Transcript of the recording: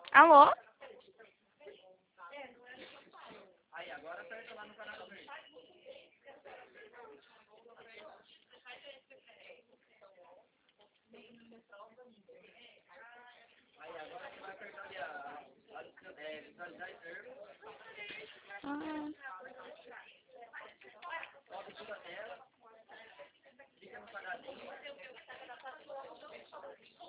Alô? Aí, agora aperta lá no canal verde. Aí, agora você vai apertar ali visualizar e serve.